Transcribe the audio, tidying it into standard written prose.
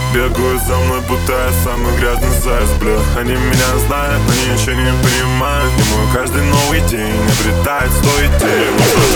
Бегают за мной, будто я самый грязный заяц, бля. Они меня знают, но ничего не понимают. И мой каждый новый день обретает 100 идей.